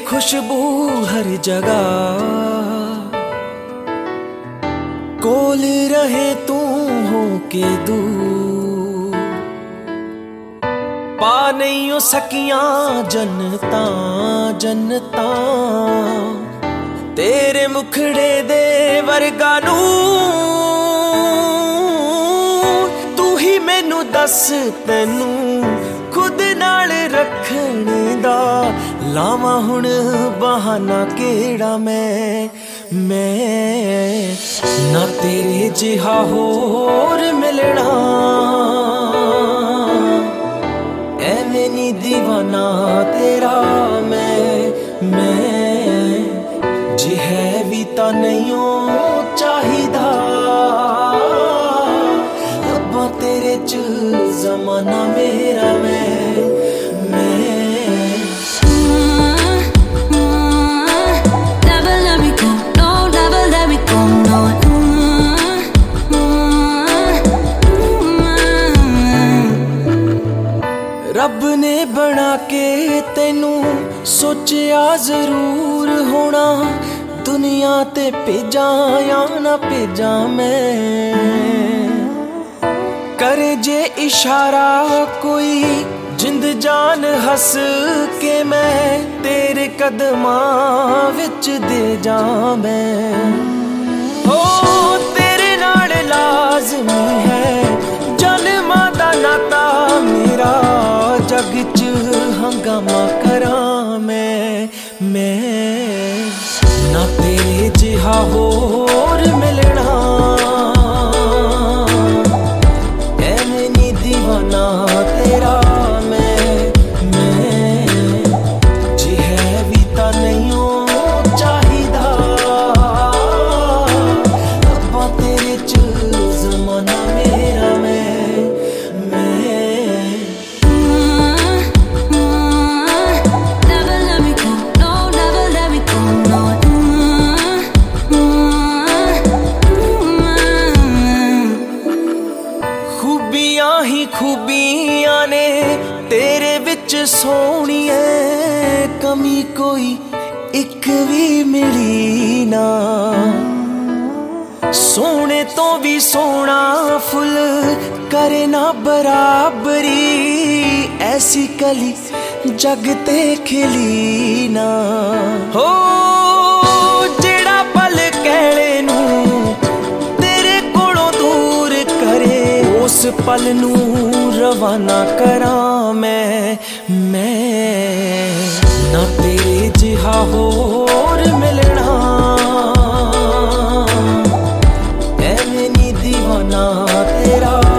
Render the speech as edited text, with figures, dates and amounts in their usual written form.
खुशबू हर जगह, कोल रहे तू हो के दूर। पा नहीं हो सकियां जन्नता जन्नता, तेरे मुखड़े दे वर्गा नूर। तू ही मैनू दस तैनू खुद नाल रखने दा, लावा हुण बहाना केड़ा मैं ना तेरे जिहा होर मिलना। एवें नी दीवाना तेरा मैं जे है भी तां नहीं हो चाहिदा। रब्बा तेरे च जमाना मेरा रब ने बना के तेनू सोचिया जरूर होना। दुनिया ते भेजा या ना भेजा मैं, करे जे इशारा कोई जिंद जान हस के मैं तेरे कदमां विच दे जा मैं। हो तेरे नाल लाज़मी है जन्मां दा नाता मेरा, जग च हंगामा करां मैं ना तेरे जिहा होर मिलना। एवें नी दीवाना तेरा मैं जे है भी तां नहीं हो चाहिदा। रब्बा तेरे च जमाना मेरा खूबियां ही खूबियां ने तेरे विच सोहणिए, कमी कोई एक भी मिली ना। सोने तो भी सोना फुल करे ना बराबरी, ऐसी कली जग ते खिली ना। हो जेड़ा पल कहले नू तेरे कोलों दूर करे, उस पल नू रवाना करां मैं ना तेरे जिहा होर मिलना। एवें नी दीवाना तेरा